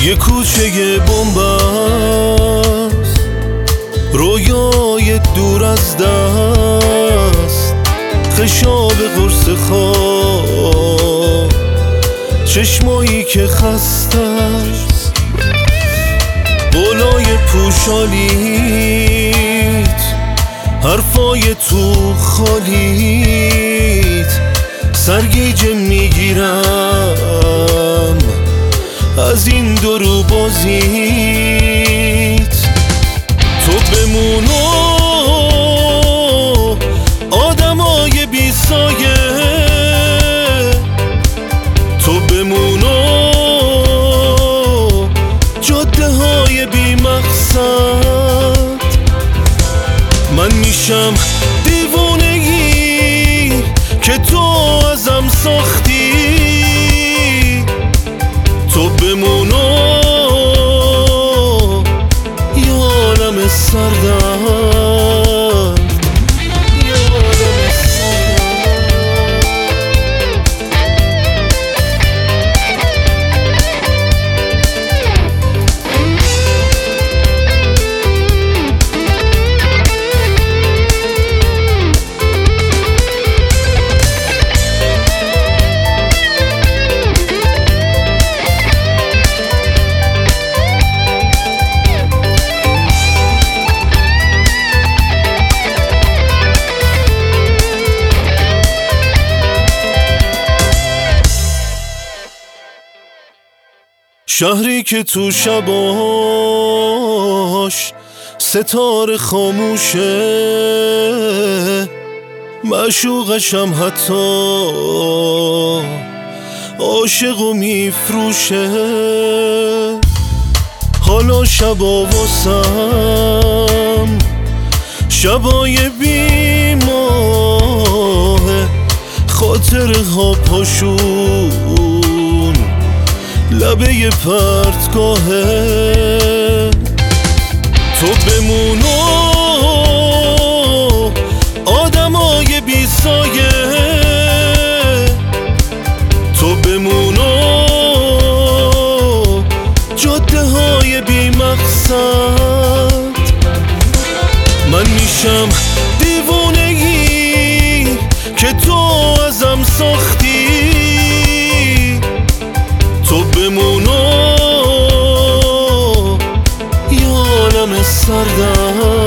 یه کوچه بن‌بست، رویای دور از دست، خشاب قرص خواب، چشمایی که خسته است، قولای پوشالیت، حرفای تو خالیت، سرگیجه میگیرم از این درو بازیت. تو بمونو آدمای بی سایه، تو بمونو جاده های بی مقصد. من میشم دیوونگی که تو ازم ساختی، تو بمونو یه عالم سردم، یه عالم سردم. شهری که تو شباش ستاره خاموشه، معشوقشم حتی عاشق و میفروشه. حالا شبا واسم شبای بی ماه، خاطره ها پاشون لبه پرتگاهه. تو بمونو آدمای بی سایه، تو بمونو جاده های بی مقصد. من میشم دیوونگی که تو ازم ساختی، تو بمونو یه عالم سردم.